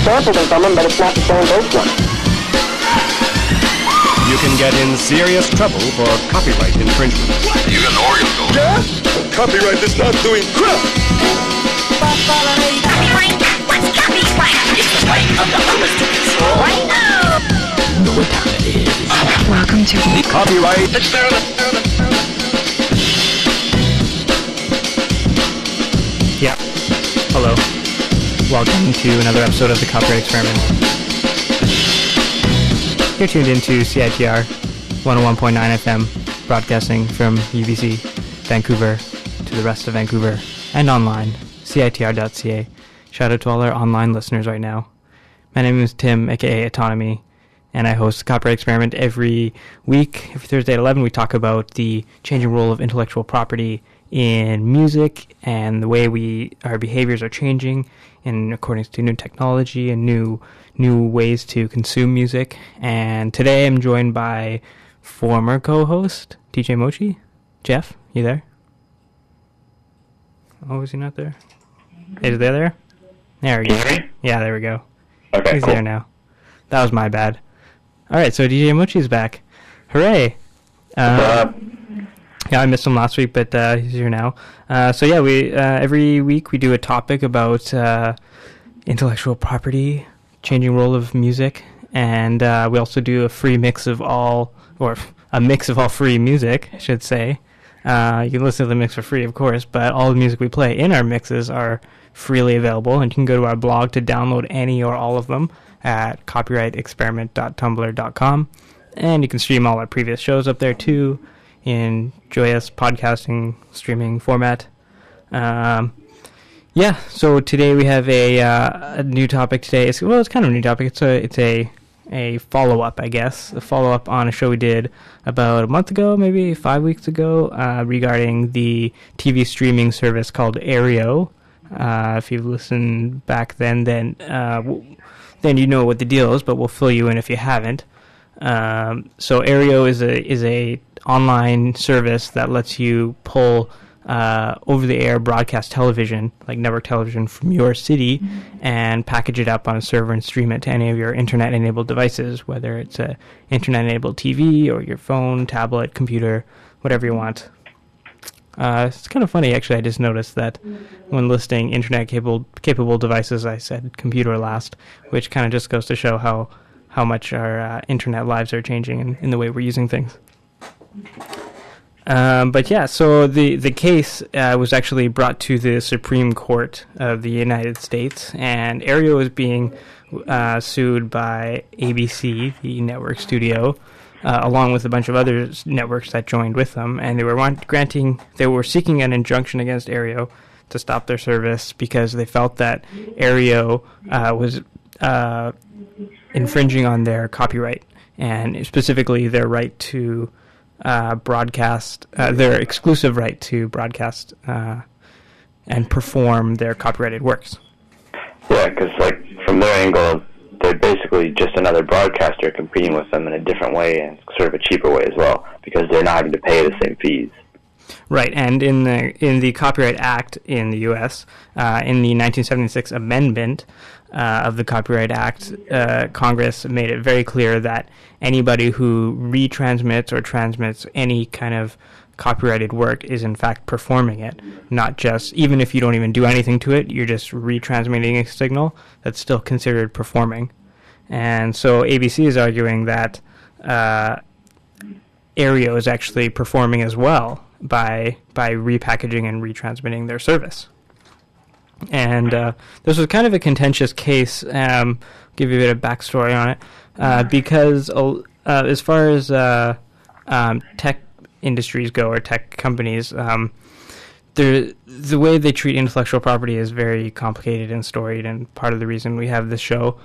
sampled them from him, but it's not the same bass line. You can get in serious trouble for copyright infringement. You got an organ going? Yeah? Copyright is not doing crap! Copyright? What's copyright? It's the right of the others to control. Right now! You know what time it is. Welcome to the Copyright. Yeah. Hello. Welcome to another episode of the Copyright Experiment. You're tuned into CITR 101.9 FM, broadcasting from UBC, Vancouver, to the rest of Vancouver, and online, CITR.ca. Shout out to all our online listeners right now. My name is Tim, aka Autonomy, and I host the Copyright Experiment every week. Every Thursday at 11, we talk about the changing role of intellectual property in music and the way our behaviors are changing in accordance to new technology and new ways to consume music. And today I'm joined by former co-host DJ Mochi. Jeff, you there? Oh, is he not there? Is they there? There we go. Yeah, there we go. Okay, He's cool. there now. That was my bad. Alright, so DJ Mochi's back. Hooray! Yeah, I missed him last week, but he's here now. So yeah, we every week we do a topic about intellectual property, changing role of music, and we also do a free mix of all, or a mix of all free music, I should say. You can listen to the mix for free, of course, but all the music we play in our mixes are freely available, and you can go to our blog to download any or all of them at copyrightexperiment.tumblr.com, and you can stream all our previous shows up there too, in joyous podcasting streaming format. Yeah, so today we have a new topic today. It's kind of a new topic. It's a follow-up, I guess. A follow-up on a show we did about a month ago, maybe 5 weeks ago, regarding the TV streaming service called Aereo. If you've listened back then you know what the deal is, but we'll fill you in if you haven't. So Aereo is a online service that lets you pull over-the-air broadcast television, like network television, from your city and package it up on a server and stream it to any of your internet-enabled devices, whether it's a internet-enabled TV or your phone, tablet, computer, whatever you want. It's kind of funny, actually. I just noticed that when listing internet-capable devices, I said computer last, which kind of just goes to show how much our internet lives are changing in the way we're using things. But yeah, so the case was actually brought to the Supreme Court of the United States, and Aereo is being sued by ABC, the network studio, along with a bunch of other networks that joined with them, and they were seeking an injunction against Aereo to stop their service because they felt that Aereo was infringing on their copyright, and specifically their right to broadcast, their exclusive right to broadcast and perform their copyrighted works. Yeah, because from their angle, they're basically just another broadcaster competing with them in a different way and sort of a cheaper way as well, because they're not having to pay the same fees. Right, and in the Copyright Act in the U.S., in the 1976 amendment of the Copyright Act, Congress made it very clear that anybody who retransmits or transmits any kind of copyrighted work is in fact performing it, not just, even if you don't even do anything to it, you're just retransmitting a signal, that's still considered performing. And so ABC is arguing that Aereo is actually performing as well by repackaging and retransmitting their service. And this was kind of a contentious case. Give you a bit of backstory on it, because as far as tech industries go, or tech companies, the way they treat intellectual property is very complicated and storied, and part of the reason we have this show.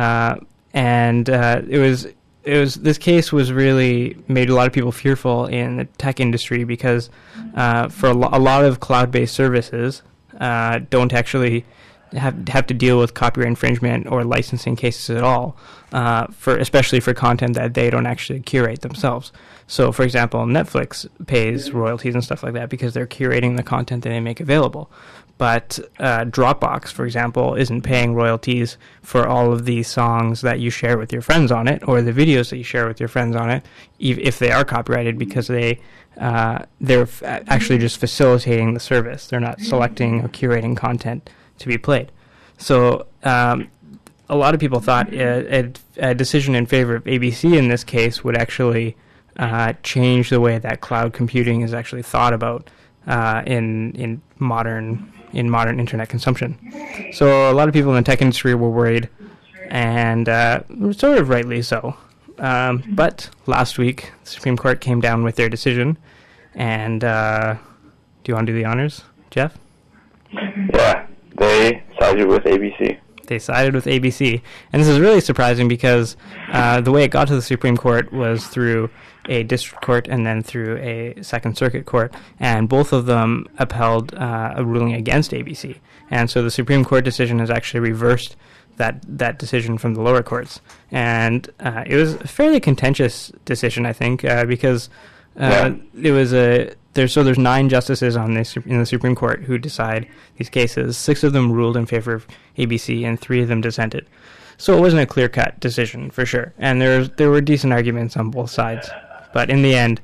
This case was really made a lot of people fearful in the tech industry because for a lot of cloud-based services don't actually have to deal with copyright infringement or licensing cases at all, especially for content that they don't actually curate themselves. So, for example, Netflix pays royalties and stuff like that because they're curating the content that they make available. But Dropbox, for example, isn't paying royalties for all of the songs that you share with your friends on it, or the videos that you share with your friends on it, if they are copyrighted, because they're actually just facilitating the service. They're not selecting or curating content to be played. So a lot of people thought a decision in favor of ABC in this case would actually change the way that cloud computing is actually thought about in modern internet consumption. So a lot of people in the tech industry were worried, and sort of rightly so. But last week, the Supreme Court came down with their decision, and do you want to do the honors, Jeff? Yeah, they sided with ABC. They sided with ABC. And this is really surprising because the way it got to the Supreme Court was through a district court and then through a Second Circuit court, and both of them upheld a ruling against ABC. And so the Supreme Court decision has actually reversed that decision from the lower courts. And it was a fairly contentious decision, I think, because it was there's 9 justices in the Supreme Court who decide these cases. 6 of them ruled in favor of ABC, and 3 of them dissented. So it wasn't a clear-cut decision, for sure. And there were decent arguments on both sides. But in the end,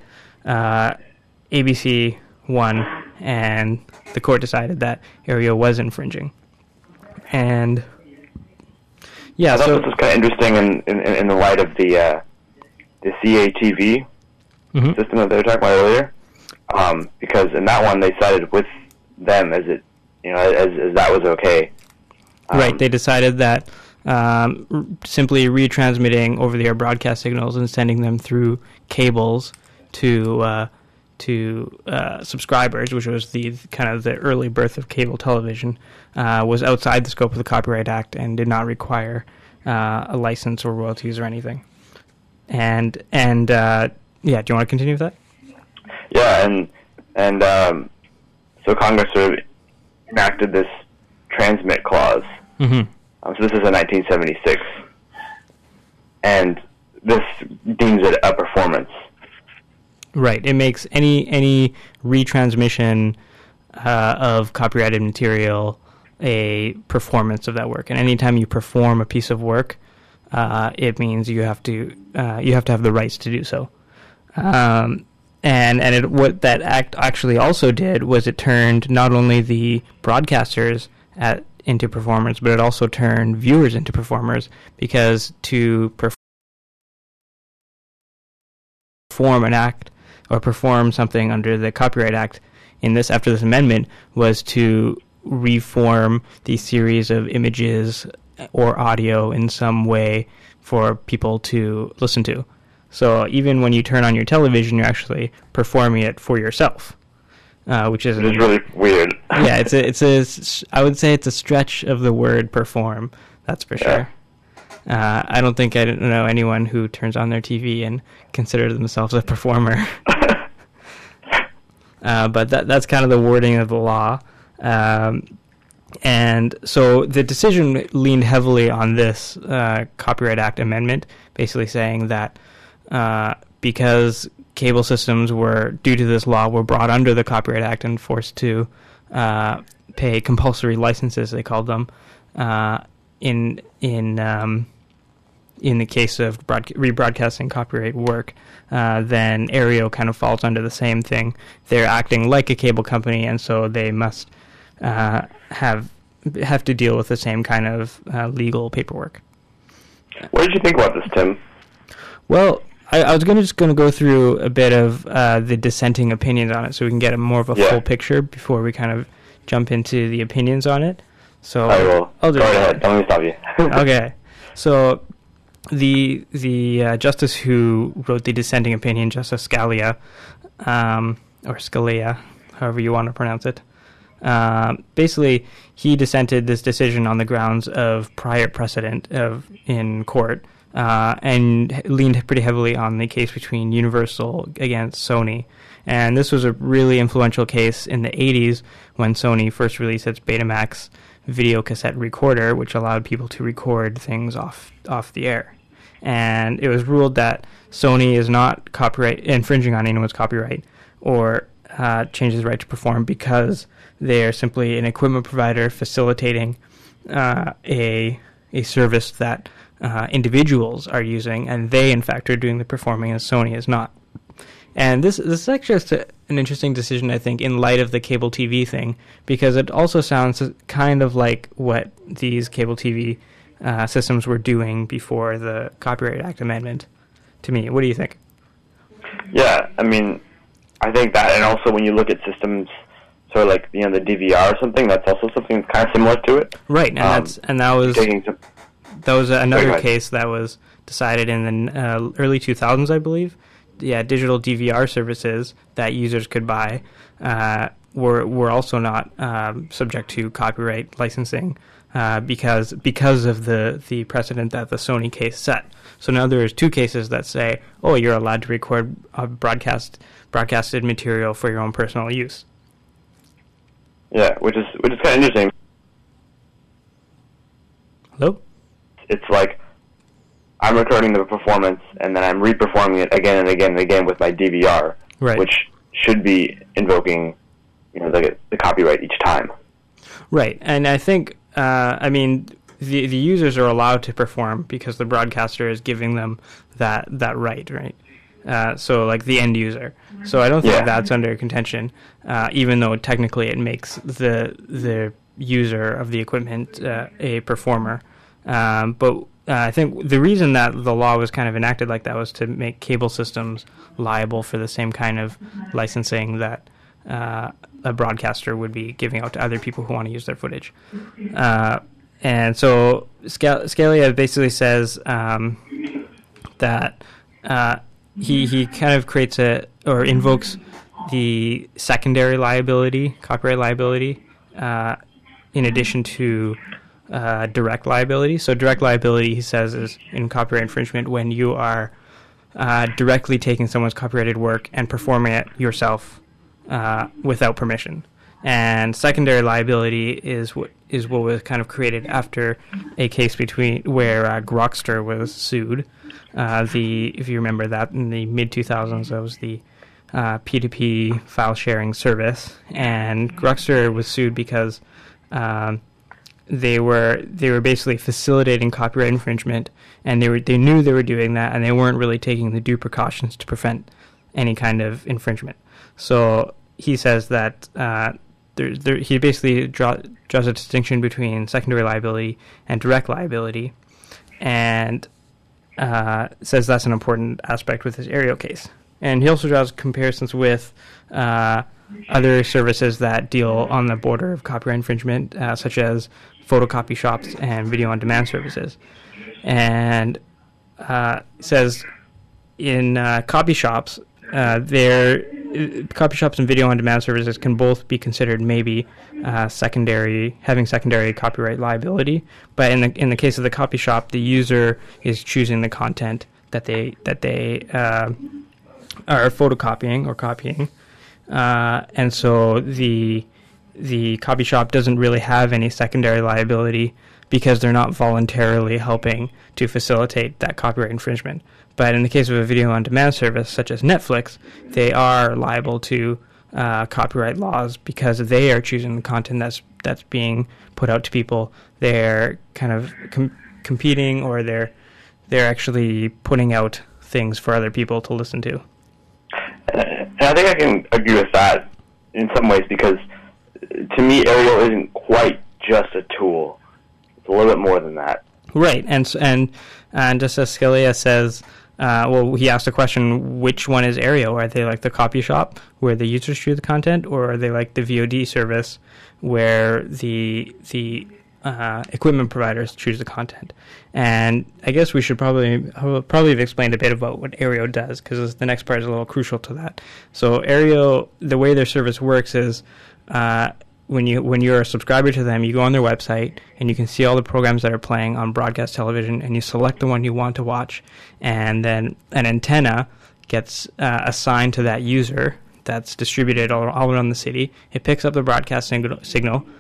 ABC won, and the court decided that Aereo was infringing. And yeah, I thought this was kind of interesting in the light of the CATV system that they were talking about earlier, because in that one they sided with them as that was okay. Right, they decided that simply retransmitting over-the-air broadcast signals and sending them through cables to subscribers, which was the kind of the early birth of cable television, was outside the scope of the Copyright Act and did not require a license or royalties or anything. And do you want to continue with that? Yeah, and so Congress sort of enacted this transmit clause. Mm-hmm. So this is in 1976, and this deems it a performance. Right. It makes any retransmission of copyrighted material a performance of that work. And anytime you perform a piece of work, it means you have to have the rights to do so. What that act actually also did was it turned not only the broadcasters into performers, but it also turned viewers into performers, because to perform an act or perform something under the Copyright Act after this amendment was to reform the series of images or audio in some way for people to listen to. So even when you turn on your television, you're actually performing it for yourself. Which is really weird. Yeah, I would say it's a stretch of the word perform. That's for sure. I don't know anyone who turns on their TV and considers themselves a performer. But that's kind of the wording of the law. And so the decision leaned heavily on this Copyright Act amendment, basically saying that because cable systems due to this law, were brought under the Copyright Act and forced to pay compulsory licenses, they called them, in the case of rebroadcasting copyright work, then Aereo kind of falls under the same thing. They're acting like a cable company, and so they must have to deal with the same kind of legal paperwork. What did you think about this, Tim? Well, I was just going to go through a bit of the dissenting opinions on it, so we can get more of a full picture before we kind of jump into the opinions on it. So I will. Go ahead. Don't let me stop you. Okay. So the justice who wrote the dissenting opinion, Justice Scalia, or Scalia, however you want to pronounce it, basically he dissented this decision on the grounds of prior precedent in court. And leaned pretty heavily on the case between Universal against Sony. And this was a really influential case in the 80s when Sony first released its Betamax video cassette recorder, which allowed people to record things off the air. And it was ruled that Sony is not copyright infringing on anyone's copyright or changes the right to perform because they are simply an equipment provider facilitating a service that individuals are using, and they in fact are doing the performing, and Sony is not. And this is actually just an interesting decision, I think, in light of the cable TV thing, because it also sounds kind of like what these cable TV systems were doing before the Copyright Act amendment. To me, what do you think? Yeah, I mean, I think that, and also when you look at systems, sort of like the DVR or something, that's also something kind of similar to it. Right, and that was another case that was decided in the early 2000s, I believe. Yeah, digital DVR services that users could buy were also not subject to copyright licensing because of the precedent that the Sony case set. So now there is two cases that say, oh, you're allowed to record broadcasted material for your own personal use. Yeah, which is kind of interesting. Hello? It's like I'm recording the performance and then I'm re-performing it again and again and again with my DVR, right, which should be invoking, the copyright each time. Right, and I think, the users are allowed to perform because the broadcaster is giving them that right? So like the end user. So I don't think that's under contention, even though technically it makes the user of the equipment a performer. But I think the reason that the law was kind of enacted like that was to make cable systems liable for the same kind of licensing that a broadcaster would be giving out to other people who want to use their footage. And so Scalia basically says that he kind of creates or invokes the secondary liability, copyright liability, in addition to direct liability. So direct liability, he says, is in copyright infringement when you are directly taking someone's copyrighted work and performing it yourself without permission. And secondary liability is what was kind of created after a case where Grokster was sued. If you remember that, in the mid-2000s, that was the P2P file sharing service, and Grokster was sued because they were basically facilitating copyright infringement, and they knew they were doing that, and they weren't really taking the due precautions to prevent any kind of infringement. So he says that he basically draws a distinction between secondary liability and direct liability, and says that's an important aspect with his Aereo case. And he also draws comparisons with other services that deal on the border of copyright infringement, such as photocopy shops and video-on-demand services. And says in copy shops, copy shops and video-on-demand services can both be considered maybe having secondary copyright liability. But in the case of the copy shop, the user is choosing the content that they are photocopying or copying, and so the copy shop doesn't really have any secondary liability because they're not voluntarily helping to facilitate that copyright infringement. But in the case of a video-on-demand service such as Netflix, they are liable to copyright laws because they are choosing the content that's being put out to people. They're kind of competing, or they're actually putting out things for other people to listen to. And I think I can agree with that in some ways, because to me, Aereo isn't quite just a tool. It's a little bit more than that. Right, and just as Scalia says, he asked the question, which one is Aereo? Are they like the copy shop where the users choose the content, or are they like the VOD service where the equipment providers choose the content? And I guess we should probably have explained a bit about what Aereo does, because the next part is a little crucial to that. So Aereo, the way their service works is when you're a subscriber to them, you go on their website and you can see all the programs that are playing on broadcast television, and you select the one you want to watch, and then an antenna gets assigned to that user that's distributed all around the city. It picks up the broadcast signal,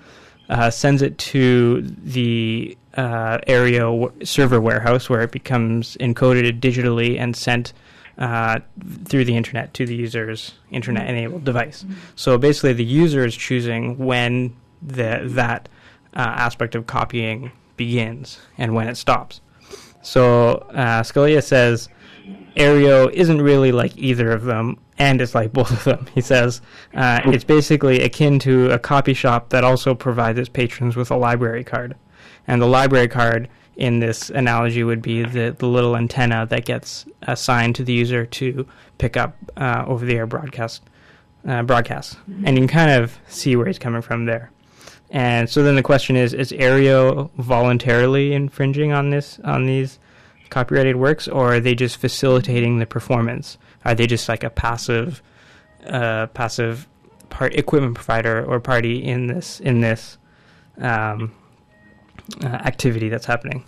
sends it to the Aereo server warehouse, where it becomes encoded digitally and sent through the internet to the user's internet-enabled device. So basically, the user is choosing when that aspect of copying begins and when it stops. So Scalia says Aereo isn't really like either of them, and it's like both of them. He says it's basically akin to a copy shop that also provides its patrons with a library card. And the library card in this analogy would be the little antenna that gets assigned to the user to pick up over-the-air broadcasts. And you can kind of see where he's coming from there. And so then the question is Aereo voluntarily infringing on these copyrighted works, or are they just facilitating the performance? Are they just like a passive equipment provider or party in this activity that's happening?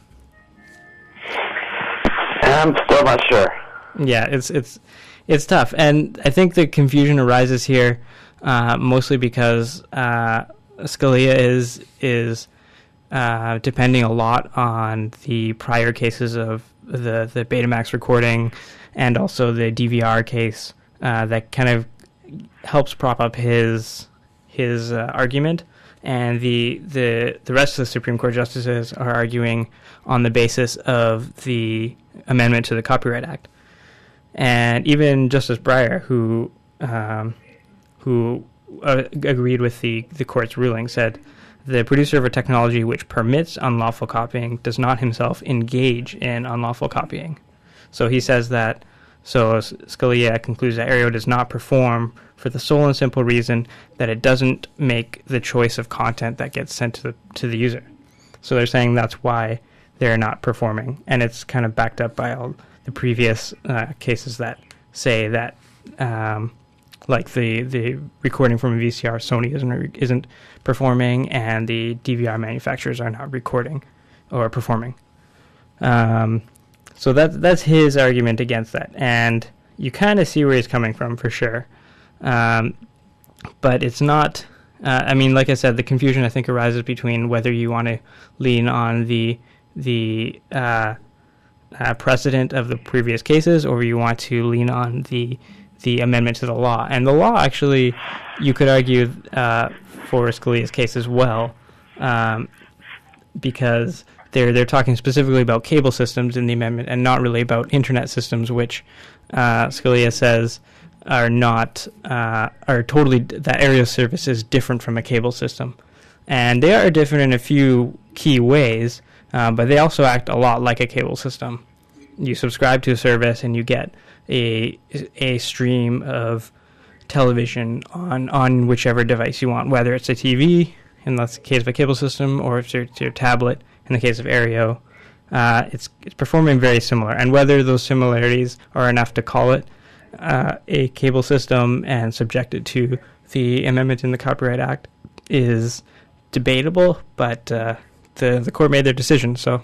I'm still not sure. Yeah, it's tough, and I think the confusion arises here mostly because Scalia is depending a lot on the prior cases of the Betamax recording and also the DVR case that kind of helps prop up his argument. And the rest of the Supreme Court justices are arguing on the basis of the amendment to the Copyright Act. And even Justice Breyer, who agreed with the court's ruling, said the producer of a technology which permits unlawful copying does not himself engage in unlawful copying. So he says that. So Scalia concludes that Aereo does not perform for the sole and simple reason that it doesn't make the choice of content that gets sent to the user. So they're saying that's why they're not performing, and it's kind of backed up by all the previous cases that say that, like the recording from a VCR, Sony isn't performing, and the DVR manufacturers are not recording or performing. So that's his argument against that, and you kind of see where he's coming from for sure. But it's not. I mean, like I said, the confusion I think arises between whether you want to lean on the precedent of the previous cases, or you want to lean on the amendment to the law. And the law, actually, you could argue for Scalia's case as well, because they're talking specifically about cable systems in the amendment and not really about internet systems, which Scalia says are totally, that Aereo service is different from a cable system. And they are different in a few key ways, but they also act a lot like a cable system. You subscribe to a service and you get a stream of television on whichever device you want, whether it's a TV, in the case of a cable system, or if it's your tablet, in the case of Aereo. It's performing very similar. And whether those similarities are enough to call it a cable system and subject it to the amendment in the Copyright Act is debatable, but the court made their decision, so.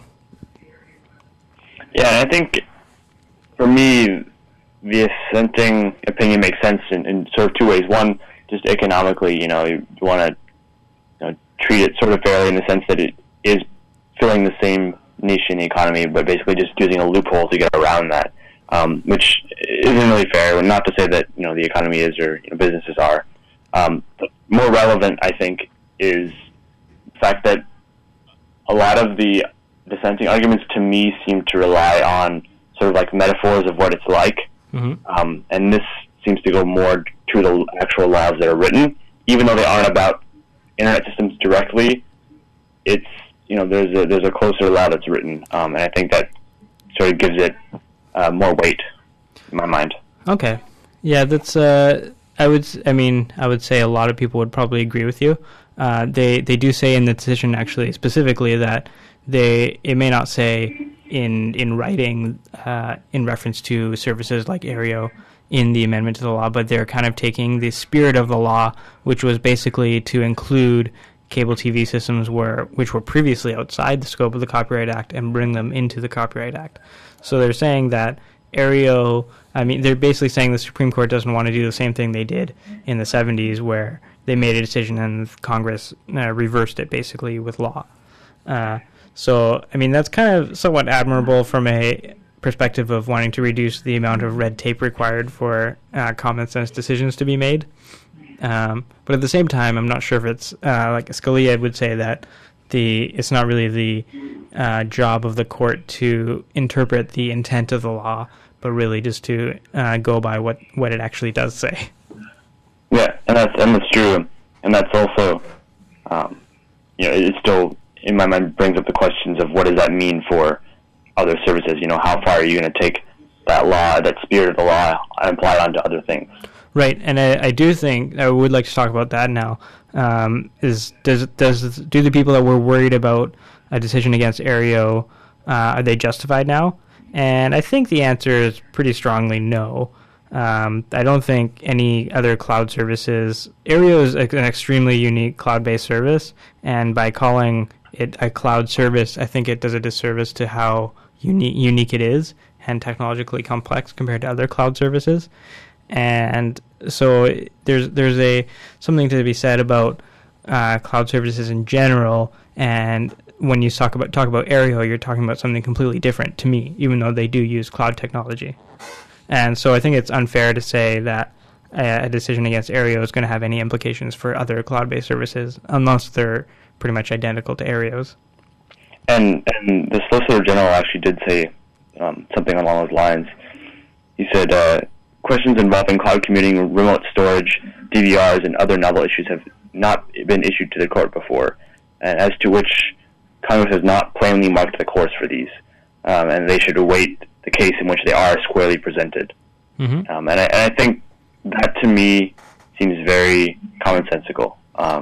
Yeah, I think for me, the assenting opinion makes sense in sort of two ways. One, just economically, you want to treat it sort of fairly in the sense that it is filling the same niche in the economy, but basically just using a loophole to get around that, which isn't really fair. Not to say that the economy is or businesses are. But more relevant, I think, is the fact that a lot of the dissenting arguments to me seem to rely on sort of like metaphors of what it's like. Mm-hmm. And this seems to go more to the actual laws that are written, even though they aren't about internet systems directly. It's there's a closer law that's written, and I think that sort of gives it more weight in my mind. Okay, yeah, that's. I would say a lot of people would probably agree with you. They do say in the decision actually specifically that it may not say in writing in reference to services like Aereo in the amendment to the law, but they're kind of taking the spirit of the law, which was basically to include cable TV systems which were previously outside the scope of the Copyright Act and bring them into the Copyright Act. So they're saying that Aereo, they're basically saying the Supreme Court doesn't want to do the same thing they did in the 70s, where they made a decision and Congress reversed it basically with law. So, I mean, that's kind of somewhat admirable from a perspective of wanting to reduce the amount of red tape required for common sense decisions to be made. But at the same time, I'm not sure if it's like Scalia would say that it's not really the job of the court to interpret the intent of the law, but really just to go by what it actually does say. Yeah, and that's true, and that's also, it still in my mind brings up the questions of what does that mean for other services. How far are you going to take that law, that spirit of the law, and apply it onto other things? Right, and I do think I would like to talk about that now. Do the people that were worried about a decision against Aereo, are they justified now? And I think the answer is pretty strongly no. I don't think any other cloud services. Aereo is an extremely unique cloud-based service, and by calling it a cloud service, I think it does a disservice to how unique it is and technologically complex compared to other cloud services. And so there's something to be said about cloud services in general. And when you talk about Aereo, you're talking about something completely different to me, even though they do use cloud technology. And so I think it's unfair to say that a decision against Aereo is going to have any implications for other cloud-based services, unless they're pretty much identical to Aereo's. And the Solicitor General actually did say something along those lines. He said, questions involving cloud computing, remote storage, DVRs, and other novel issues have not been issued to the court before, and as to which Congress has not plainly marked the course for these, and they should await the case in which they are squarely presented. Mm-hmm. And I think that, to me, seems very commonsensical.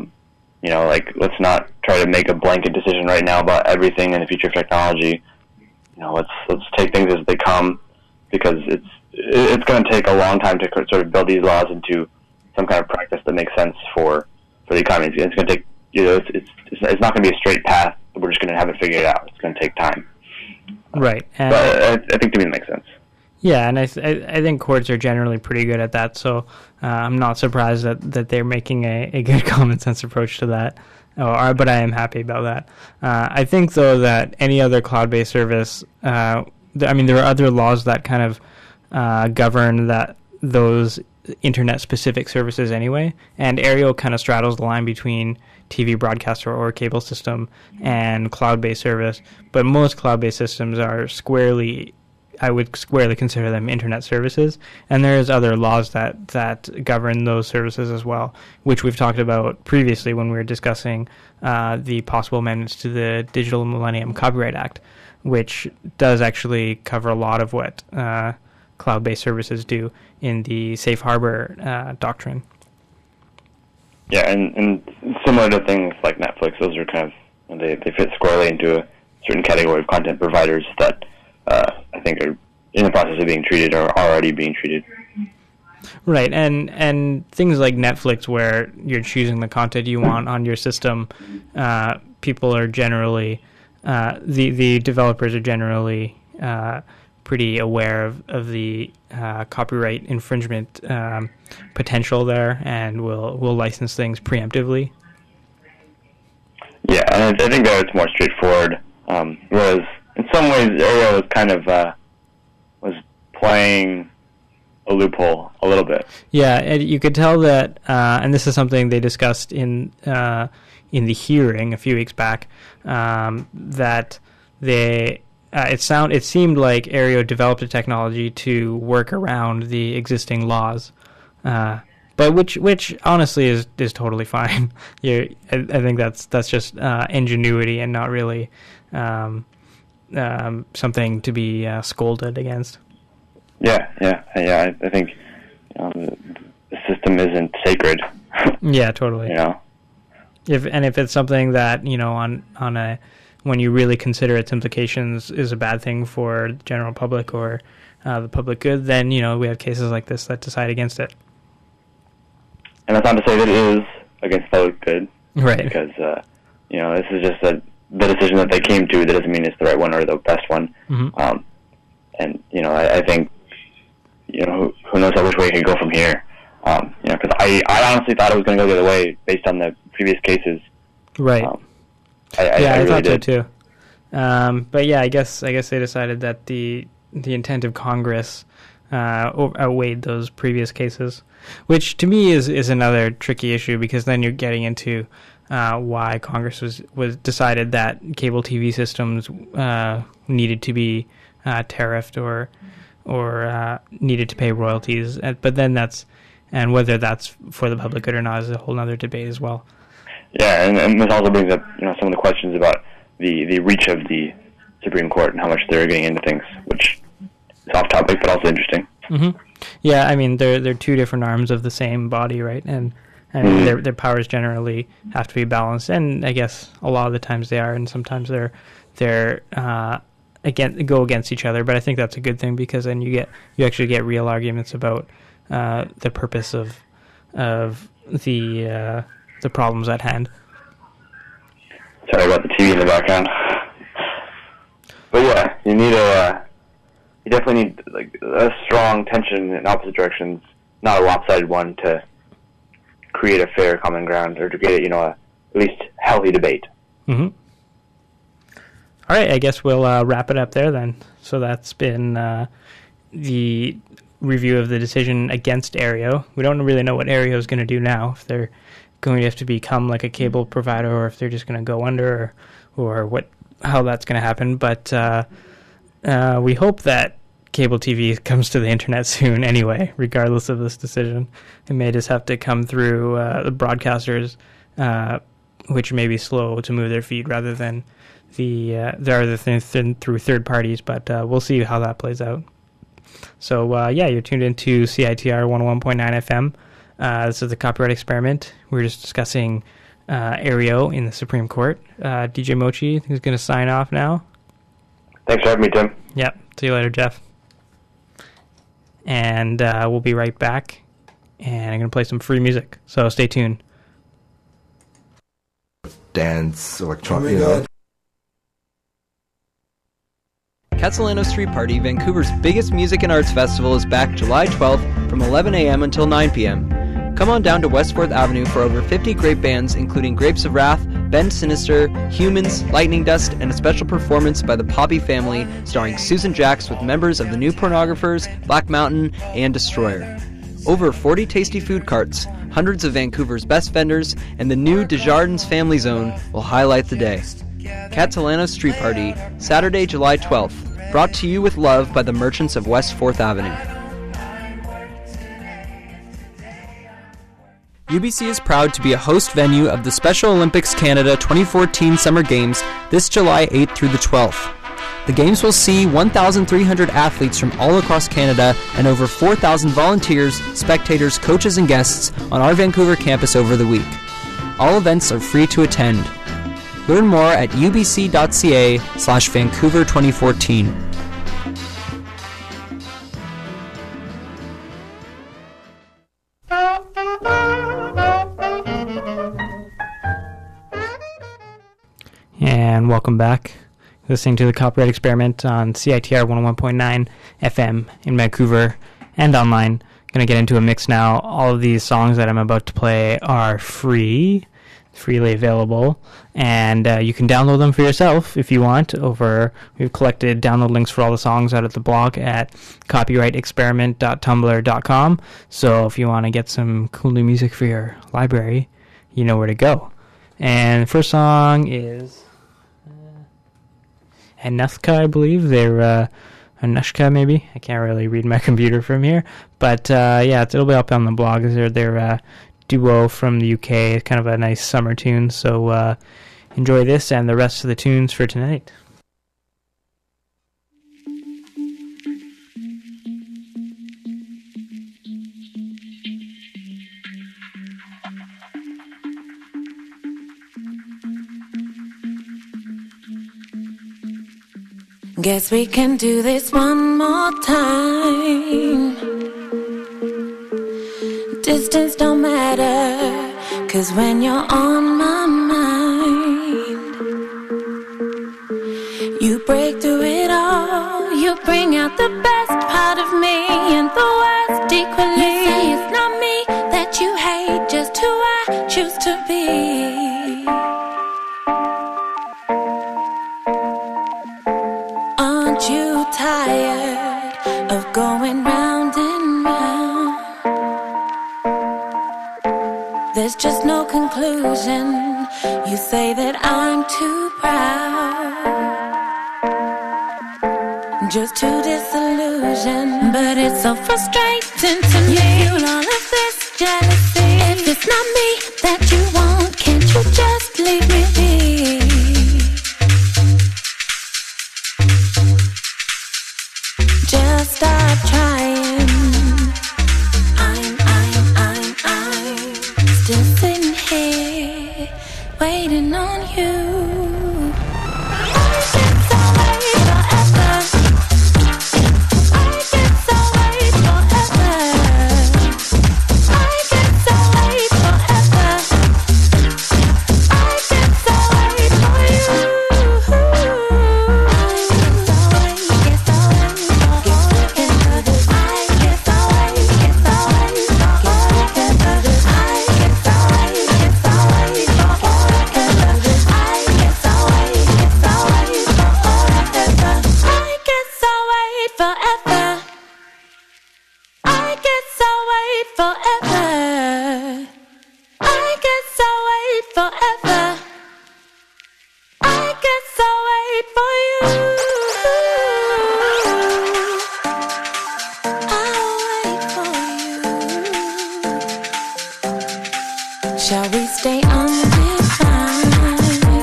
Let's not try to make a blanket decision right now about everything in the future of technology. Let's take things as they come, because it's going to take a long time to sort of build these laws into some kind of practice that makes sense for the economy. It's going to take, it's not going to be a straight path. We're just going to have it figured out. It's going to take time. Right. And but I think to me it makes sense. Yeah, and I think courts are generally pretty good at that, so I'm not surprised that they're making a good common sense approach to that. But I am happy about that. I think, though, that any other cloud-based service, there are other laws that kind of govern those internet-specific services anyway, and Aereo kind of straddles the line between TV broadcaster or cable system and cloud-based service, but most cloud-based systems I would squarely consider them internet services, and there's other laws that govern those services as well, which we've talked about previously when we were discussing the possible amendments to the Digital Millennium Copyright Act, which does actually cover a lot of what cloud-based services do in the safe harbor doctrine. Yeah, and similar to things like Netflix, those are kind of, they fit squarely into a certain category of content providers that I think are in the process of being treated or already being treated. Right, and things like Netflix, where you're choosing the content you want on your system, people are generally, the developers are generally pretty aware of the copyright infringement potential there, and will license things preemptively. Yeah, and I think that it's more straightforward, whereas in some ways Aereo was kind of was playing a loophole a little bit. Yeah, and you could tell that, and this is something they discussed in the hearing a few weeks back, that it seemed like Aereo developed a technology to work around the existing laws, but which honestly is totally fine. I think that's just ingenuity and not really something to be scolded against. Yeah. I think the system isn't sacred. Yeah, totally. If it's something that when you really consider its implications is a bad thing for the general public or the public good, then we have cases like this that decide against it. And that's not to say that it is against public good, right? Because this is just the decision that they came to. That doesn't mean it's the right one or the best one. Mm-hmm. And I think who knows how which way it could go from here. Because I honestly thought it was going to go the other way based on the previous cases. Right. I really thought did. so too. But yeah, I guess they decided that the intent of Congress outweighed those previous cases, which to me is another tricky issue, because then you're getting into why Congress was decided that cable TV systems needed to be tariffed or needed to pay royalties, but then and whether that's for the public good or not is a whole other debate as well. Yeah, and this also brings up some of the questions about the reach of the Supreme Court and how much they're getting into things, which is off topic but also interesting. Mm-hmm. Yeah, I mean they're two different arms of the same body, right? And their powers generally have to be balanced, and I guess a lot of the times they are, and sometimes they're go against each other. But I think that's a good thing, because then you actually get real arguments about the purpose of the problems at hand. Sorry about the TV in the background. But yeah, you definitely need a strong tension in opposite directions, not a lopsided one, to create a fair common ground, or to create at least healthy debate. Mm-hmm. All right, I guess we'll wrap it up there then. So that's been the review of the decision against Aereo. We don't really know what Aereo is going to do now, if they're going to have to become like a cable provider, or if they're just going to go under, or how that's going to happen. But we hope that cable TV comes to the internet soon anyway, regardless of this decision. It may just have to come through the broadcasters, which may be slow to move their feed, rather than there are the things through third parties, but we'll see how that plays out. So you're tuned into CITR 101.9 FM. This is the Copyright Experiment. We're just discussing Aereo in the Supreme Court. DJ Mochi is going to sign off now. Thanks for having me, Tim. Yep. See you later, Jeff. And we'll be right back. And I'm going to play some free music, so stay tuned. Dance, electronic. Catalano Street Party, Vancouver's biggest music and arts festival, is back July 12th from 11 a.m. until 9 p.m. Come on down to West 4th Avenue for over 50 great bands, including Grapes of Wrath, Ben Sinister, Humans, Lightning Dust, and a special performance by the Poppy Family starring Susan Jacks with members of the New Pornographers, Black Mountain, and Destroyer. Over 40 tasty food carts, hundreds of Vancouver's best vendors, and the new Desjardins Family Zone will highlight the day. Catalano Street Party, Saturday, July 12th. Brought to you with love by the Merchants of West 4th Avenue. UBC is proud to be a host venue of the Special Olympics Canada 2014 Summer Games this July 8th through the 12th. The Games will see 1,300 athletes from all across Canada and over 4,000 volunteers, spectators, coaches, and guests on our Vancouver campus over the week. All events are free to attend. Learn more at ubc.ca/Vancouver 2014. And welcome back. Listening to the Copyright Experiment on CITR 101.9 FM in Vancouver and online. Going to get into a mix now. All of these songs that I'm about to play are freely available, and you can download them for yourself if you want. We've collected download links for all the songs out of the blog at copyrightexperiment.tumblr.com. So if you want to get some cool new music for your library, you know where to go. And the first song is Anushka, I believe. They're Anushka, maybe. I can't really read my computer from here, but it'll be up on the blog. They're duo from the UK. It's kind of a nice summer tune, so enjoy this and the rest of the tunes for tonight. Guess we can do this one more time. Distance don't matter, 'cause when you're on my mind, you break through it all. You bring out the best part of me and the worst equally. You say it's not me, used to be. Aren't you tired of going round and round? There's just no conclusion. You say that I'm too proud, just too disillusioned. But it's so frustrating to me. You feel all of this jealousy. If it's not me that you want, can't you just leave me be? Just stop trying. I'm still sitting here waiting on you. I get so wait forever. I get so wait forever. I get so wait forever. I get so wait for you. Shall we stay undefined?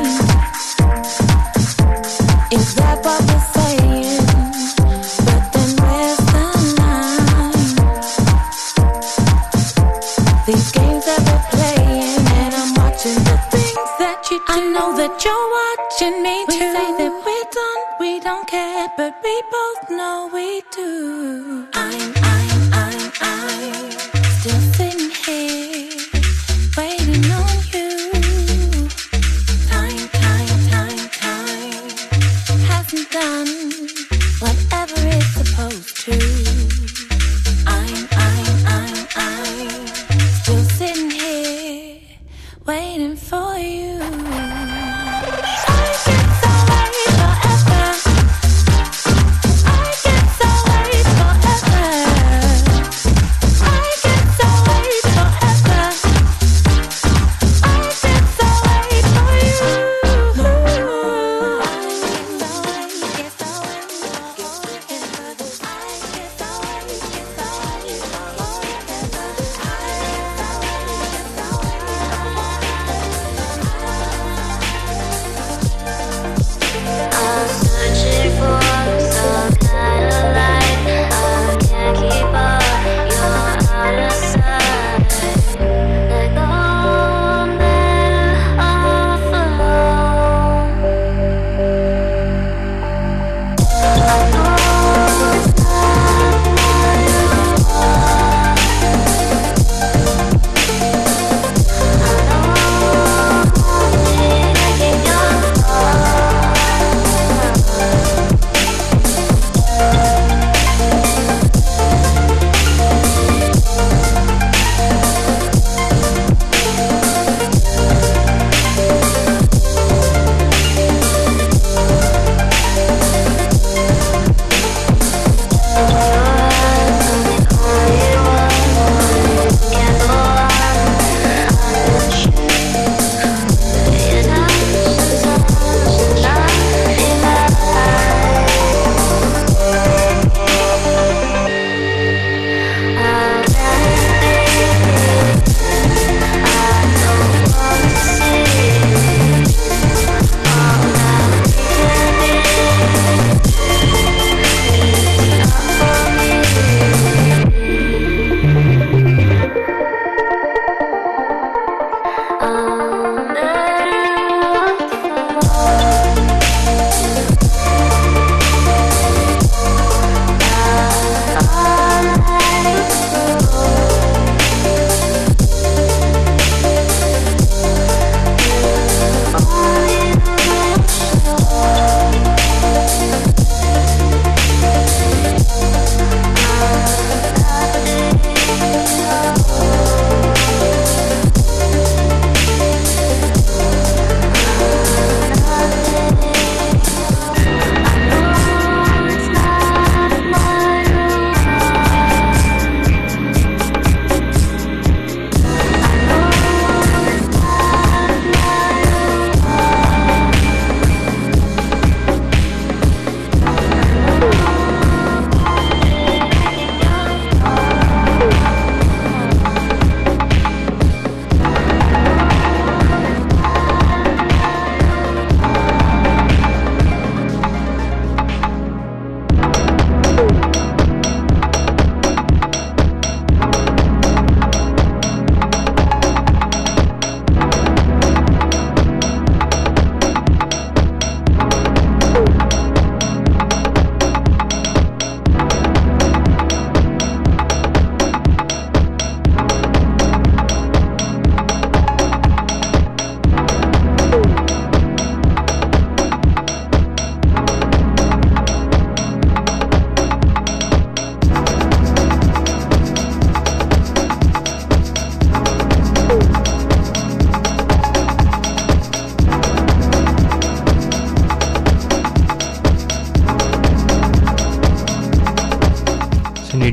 Is that what we're saying? But then where's the line? These games that we're playing, and I'm watching the things that you do. I know that you're watching me too. We say that we're done, we don't care, but we both know we do. I'm still sitting here waiting on you. Time hasn't done whatever it's supposed to. I'm still sitting here waiting for you. I get so wait forever. I get so wait forever. I get so wait forever.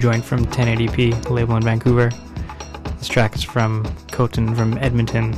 joint from 1080p, a label in Vancouver. This track is from Coton from Edmonton.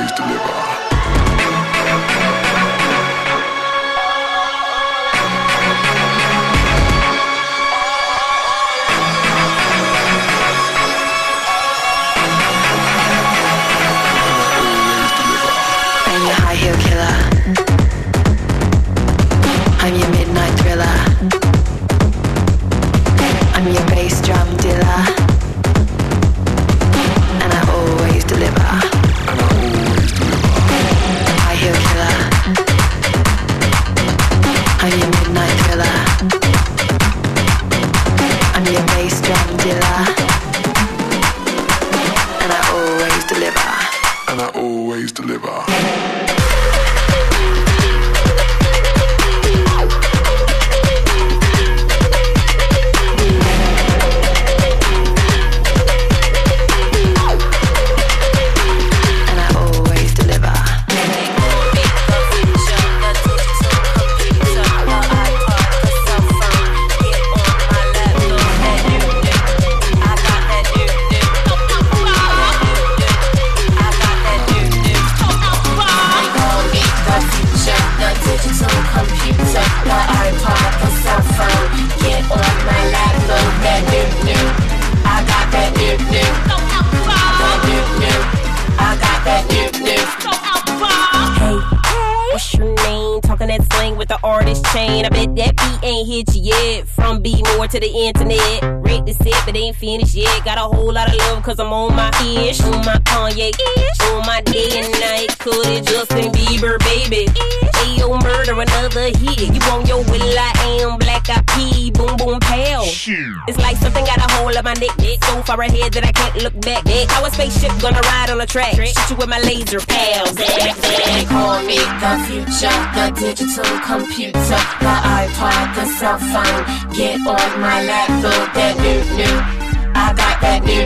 To the internet, read the set, but ain't finished yet. Got a whole lot of love, cause I'm on my ish, on my Kanye ish, on my day and night. Could it Justin Bieber, baby? Ayo, murder, another hit. You on your will, I am black eyed pea, boom, boom, pow. It's like something got a hold of my neck, so far ahead that I can't look back. How a spaceship gonna ride on a track? Shoot you with my laser pals. They call me the future, the digital computer, the iPod, the cell phone. Get on my lap, look that new. I got that new.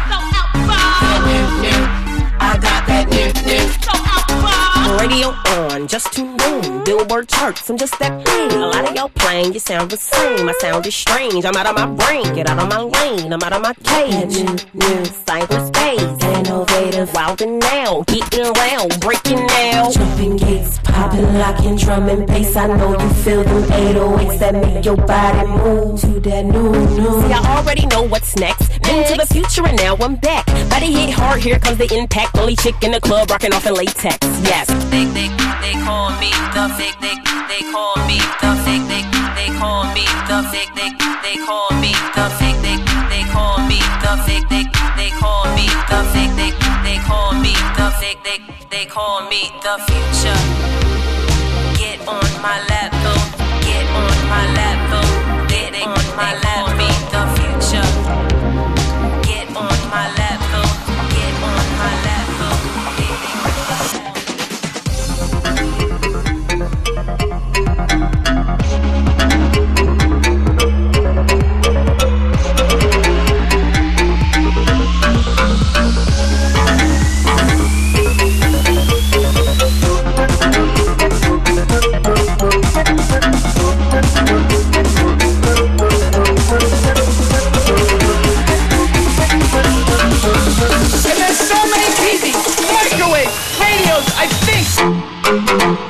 That new. I got that new. Radio on, just tuned in. Billboard charts, I'm just that big. A lot of y'all playing, you sound the same. My sound is strange. I'm out of my brain, get out of my lane. I'm out of my cage. New cyberspace, innovative, wild and now, getting around, breaking now. Jumping gates, popping, locking, drum and bass. I know you feel them 808s that make your body move to that new. See, I already know what's next. Been to the future and now I'm back. Body hit hard, here comes the impact. Only chick in the club, rocking off in latex. Yes. They call me the fake. They call me the fake. They call me the fake. They call me the fake. They call me the fake. They call me the fake. They call me the fake. They call me the future. Get on my lap, go. Get on my lap, go. Get on my lap, me the future. Get on my lap, go. Get on my lap, go. And there's so many TVs, microwaves, radios, I think.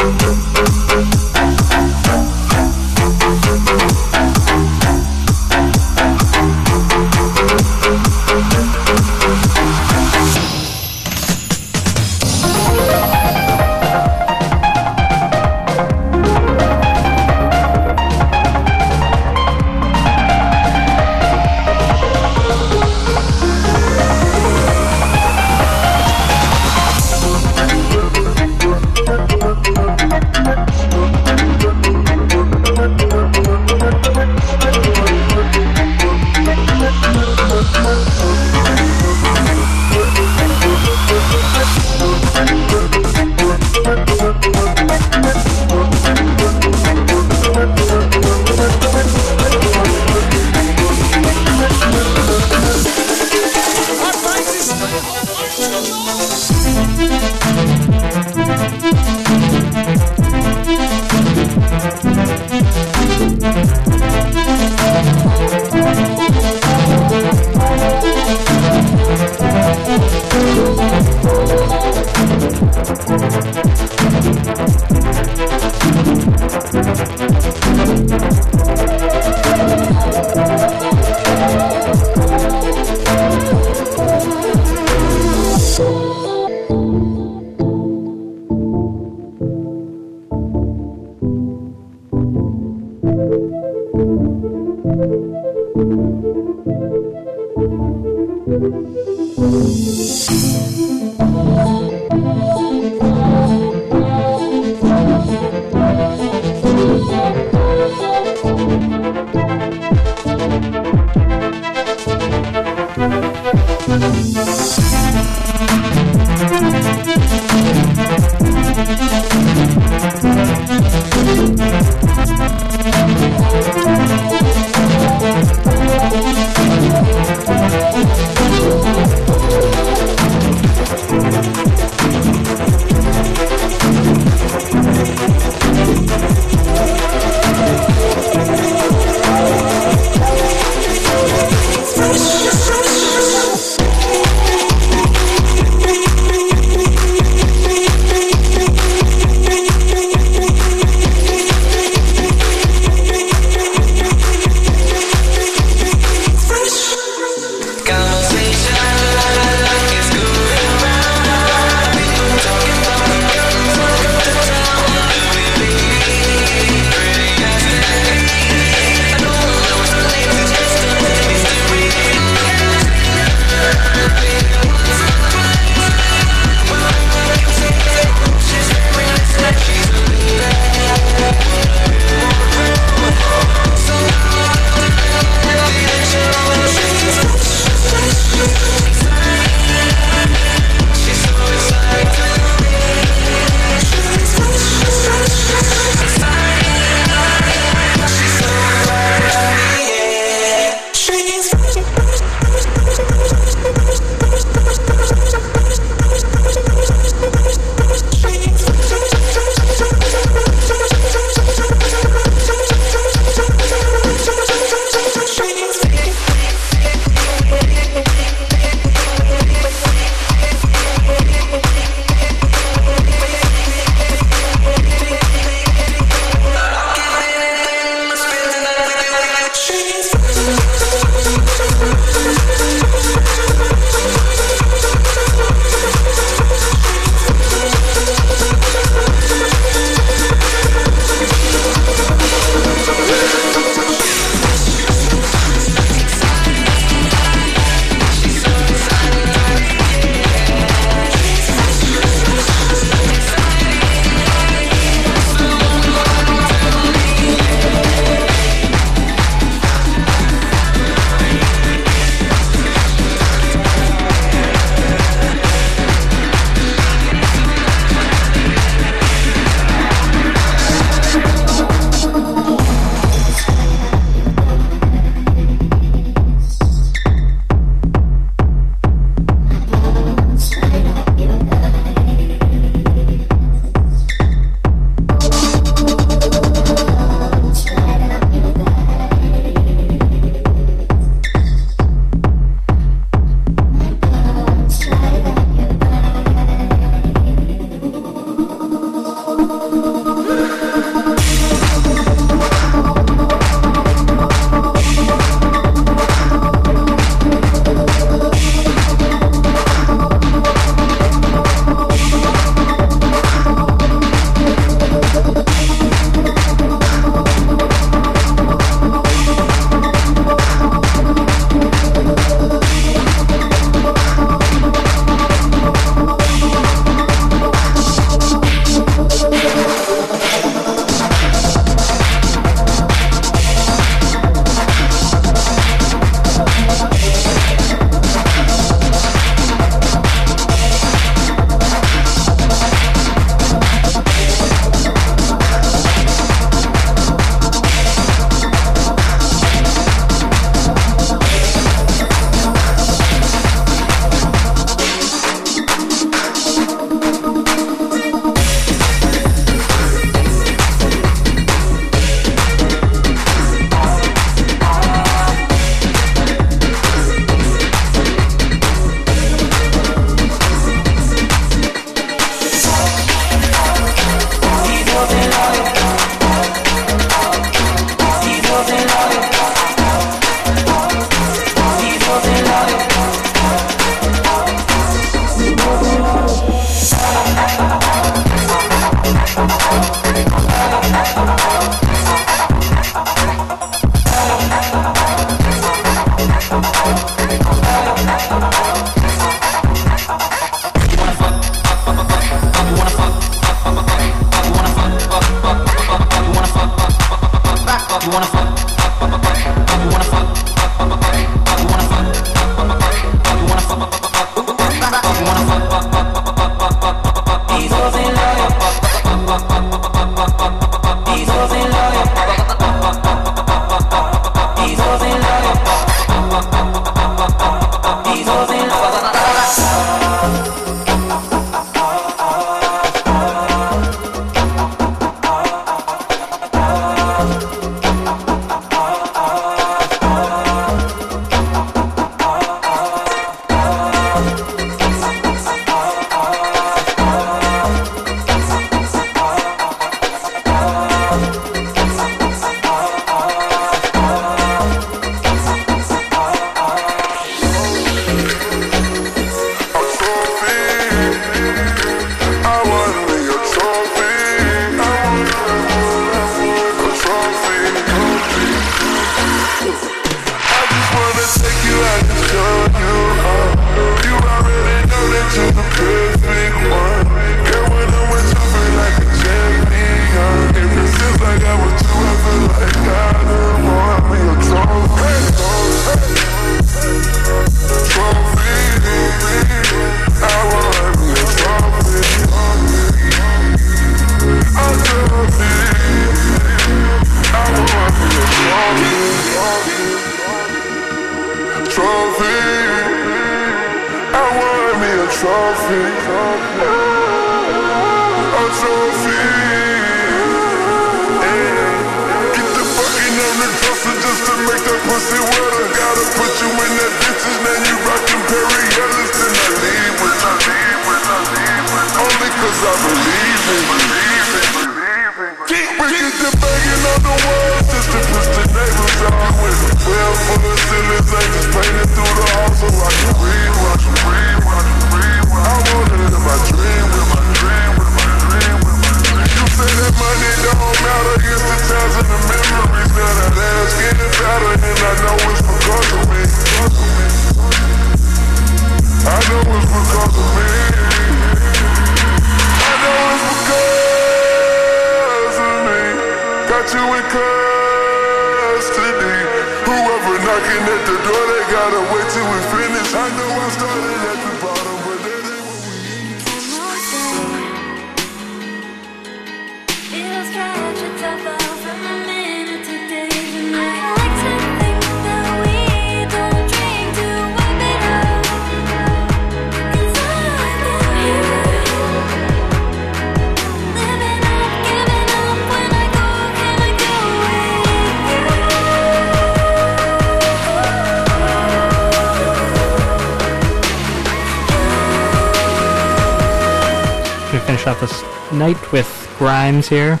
Finish off this night with Grimes here.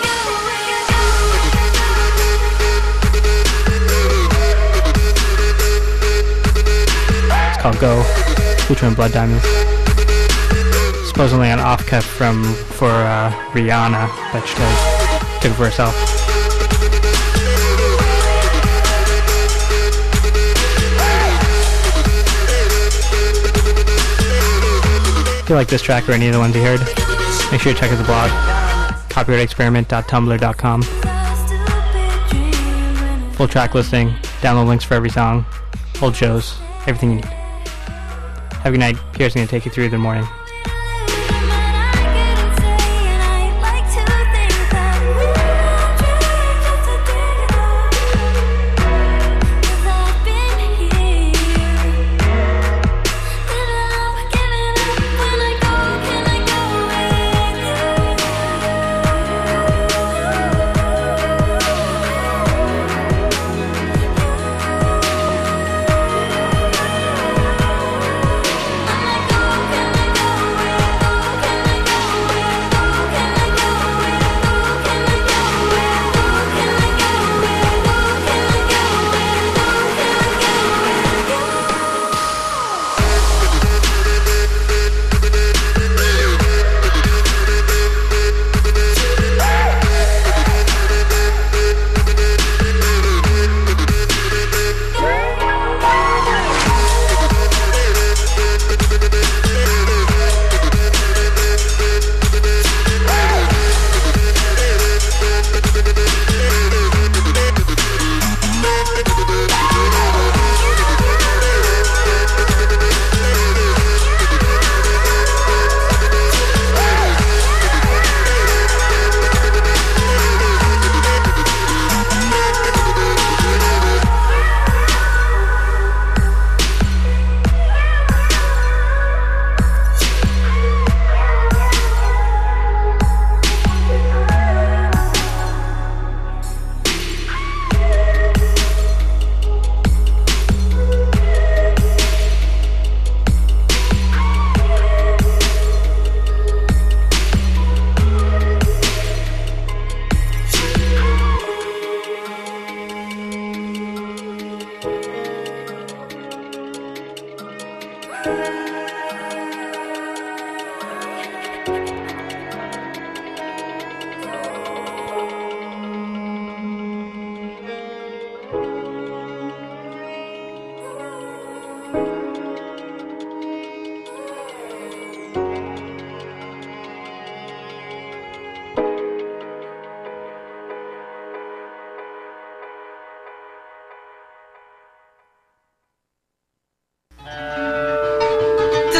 It's called Go, featuring Blood Diamonds. Supposedly an off-cut for Rihanna, but she took it for herself. If you like this track or any of the ones you heard, make sure you check out the blog, copyrightexperiment.tumblr.com. Full track listing, download links for every song, old shows, everything you need. Have a good night. Pierre's going to take you through the morning.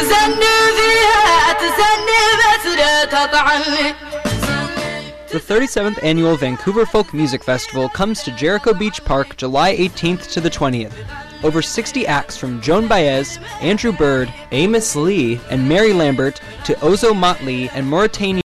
The 37th Annual Vancouver Folk Music Festival comes to Jericho Beach Park July 18th to the 20th. Over 60 acts from Joan Baez, Andrew Bird, Amos Lee, and Mary Lambert to Ozo Motley and Mauritania